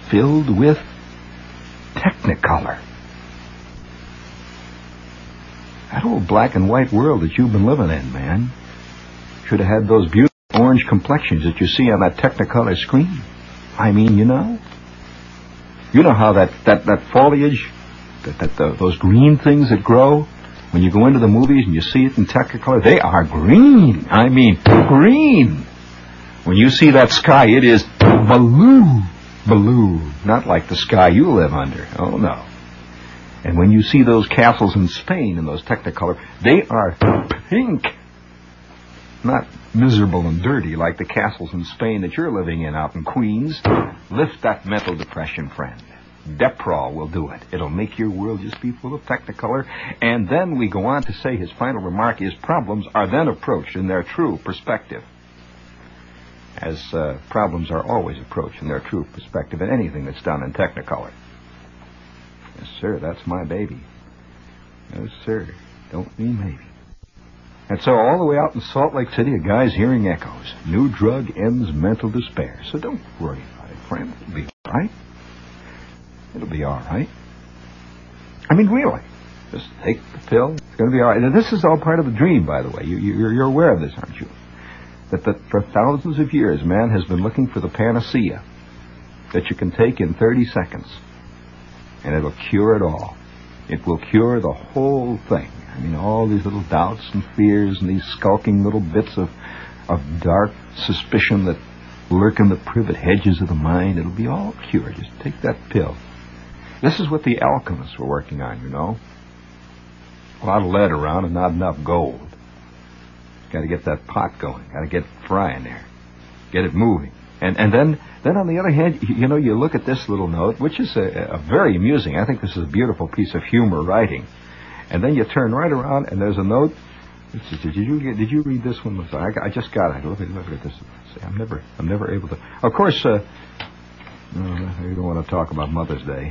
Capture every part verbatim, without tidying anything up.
filled with Technicolor. That old black and white world that you've been living in, man, should have had those beautiful orange complexions that you see on that Technicolor screen. I mean, you know, you know how that, that, that foliage, that, that the, those green things that grow, when you go into the movies and you see it in Technicolor, they are green. I mean, green. When you see that sky, it is blue, blue, not like the sky you live under. Oh, no. And when you see those castles in Spain in those Technicolor, they are pink. Not miserable and dirty like the castles in Spain that you're living in out in Queens. Lift that mental depression, friend. Deprol will do it. It'll make your world just be full of Technicolor. And then we go on to say his final remark is problems are then approached in their true perspective. As uh, problems are always approached in their true perspective in anything that's done in Technicolor. Yes, sir, that's my baby. No, sir, don't mean maybe. And so all the way out in Salt Lake City, a guy's hearing echoes. New drug ends mental despair. So don't worry about it, friend. It'll be all right. It'll be all right. I mean, really. Just take the pill. It's going to be all right. And this is all part of the dream, by the way. You, you, you're aware of this, aren't you? That, that for thousands of years, man has been looking for the panacea that you can take in thirty seconds. And it'll cure it all. It will cure the whole thing. I mean, all these little doubts and fears and these skulking little bits of, of dark suspicion that lurk in the privet hedges of the mind, it'll be all cured. Just take that pill. This is what the alchemists were working on, you know. A lot of lead around and not enough gold. Got to get that pot going. Got to get it frying there. Get it moving. And and then, then on the other hand, you, you know, you look at this little note, which is a, a very amusing. I think this is a beautiful piece of humor writing. And then you turn right around, and there's a note. Did you get, did you read this one? I, I just got it. Look at, look at this. I'm never I'm never able to. Of course, uh, no, you don't want to talk about Mother's Day.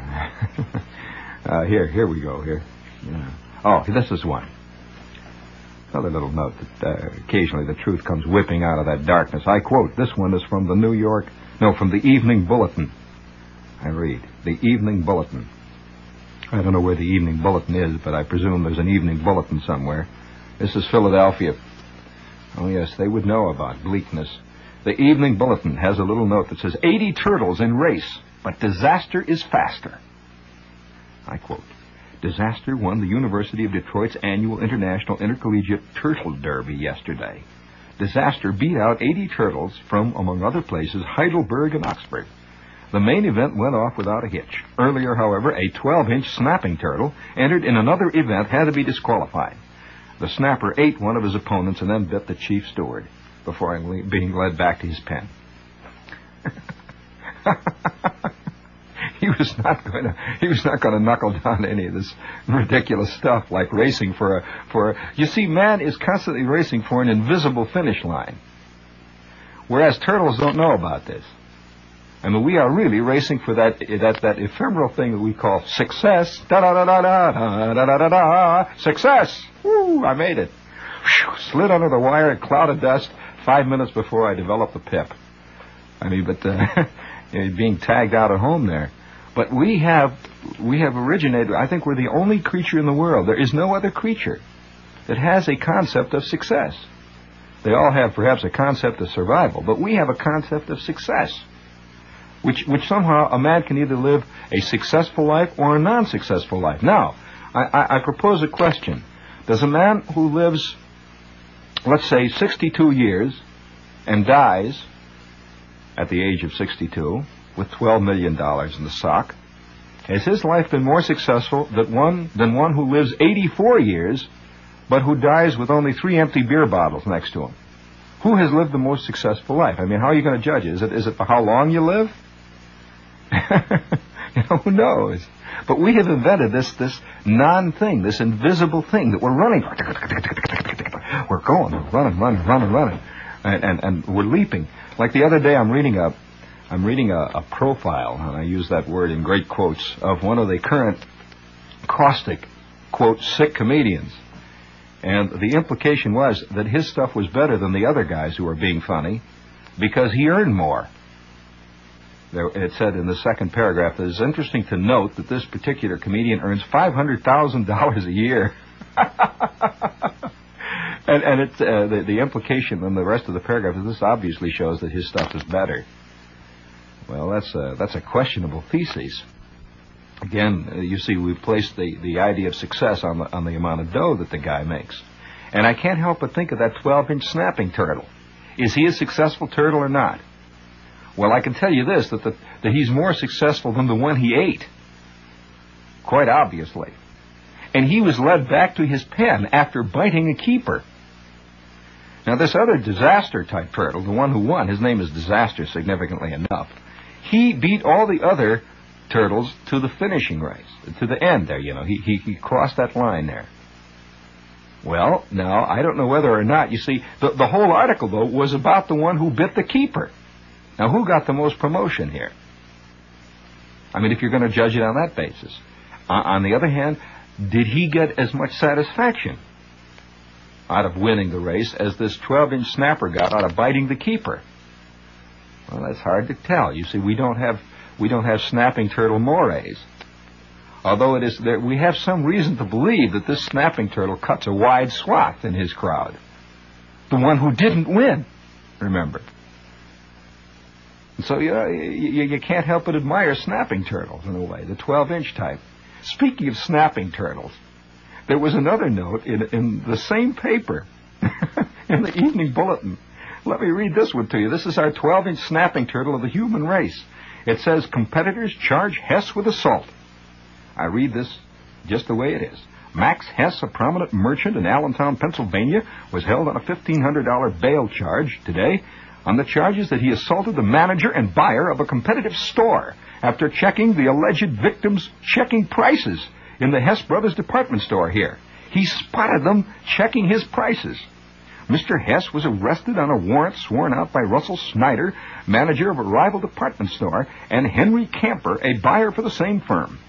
uh, here, here we go. Here. Yeah. Oh, this is one. Another little note that uh, occasionally the truth comes whipping out of that darkness. I quote, this one is from the New York, no, from the Evening Bulletin. I read, the Evening Bulletin. I don't know where the Evening Bulletin is, but I presume there's an Evening Bulletin somewhere. This is Philadelphia. Oh, yes, they would know about bleakness. The Evening Bulletin has a little note that says, eighty turtles in race, but disaster is faster. I quote, disaster won the University of Detroit's annual International Intercollegiate Turtle Derby yesterday. Disaster beat out eighty turtles from, among other places, Heidelberg and Oxford. The main event went off without a hitch. Earlier, however, a twelve-inch snapping turtle entered in another event had to be disqualified. The snapper ate one of his opponents and then bit the chief steward before being led back to his pen. He was not going to. He was not going to knuckle down to any of this ridiculous stuff like racing for a for. A, you see, man is constantly racing for an invisible finish line, whereas turtles don't know about this. I mean, we are really racing for that that that ephemeral thing that we call success. Da da da da da da da da da. Success! Woo! I made it. Whew, slid under the wire, a cloud of dust, five minutes before I developed the pip. I mean, but uh, being tagged out at home there. But we have we have originated, I think we're the only creature in the world. There is no other creature that has a concept of success. They all have perhaps a concept of survival, but we have a concept of success, which which somehow a man can either live a successful life or a non-successful life. Now, I, I, I propose a question. Does a man who lives, let's say, sixty-two years and dies at the age of sixty-two, with twelve million dollars in the sock, has his life been more successful than one, than one who lives eighty-four years, but who dies with only three empty beer bottles next to him? Who has lived the most successful life? I mean, how are you going to judge it? Is it, is it for how long you live? You know, who knows? But we have invented this, this non-thing, this invisible thing that we're running. We're going, we're running, running, running, running. And, and, and we're leaping. Like the other day, I'm reading a, I'm reading a, a profile, and I use that word in great quotes, of one of the current caustic, quote, sick comedians. And the implication was that his stuff was better than the other guys who were being funny because he earned more. There, it said in the second paragraph that it's interesting to note that this particular comedian earns five hundred thousand dollars a year. and and it's, uh, the, the implication in the rest of the paragraph is this obviously shows that his stuff is better. Well, that's a, that's a questionable thesis. Again, uh, you see, we've placed the, the idea of success on the, on the amount of dough that the guy makes. And I can't help but think of that twelve-inch snapping turtle. Is he a successful turtle or not? Well, I can tell you this, that, the, that he's more successful than the one he ate. Quite obviously. And he was led back to his pen after biting a keeper. Now, this other disaster-type turtle, the one who won, his name is Disaster, significantly enough, he beat all the other turtles to the finishing race, to the end there, you know. He, he, he crossed that line there. Well, now, I don't know whether or not, you see, the, the whole article, though, was about the one who bit the keeper. Now, who got the most promotion here? I mean, if you're going to judge it on that basis. Uh, on the other hand, did he get as much satisfaction out of winning the race as this twelve-inch snapper got out of biting the keeper? Well, that's hard to tell. You see, we don't have we don't have snapping turtle mores. Although it is there, we have some reason to believe that this snapping turtle cuts a wide swath in his crowd. The one who didn't win, remember. And so you, know, you you can't help but admire snapping turtles in a way, the twelve-inch type. Speaking of snapping turtles, there was another note in, in the same paper, in the Evening Bulletin. Let me read this one to you. This is our twelve-inch snapping turtle of the human race. It says, competitors charge Hess with assault. I read this just the way it is. Max Hess, a prominent merchant in Allentown, Pennsylvania, was held on a fifteen hundred dollars bail charge today on the charges that he assaulted the manager and buyer of a competitive store after checking the alleged victim's checking prices in the Hess Brothers department store here. He spotted them checking his prices. Mister Hess was arrested on a warrant sworn out by Russell Snyder, manager of a rival department store, and Henry Camper, a buyer for the same firm.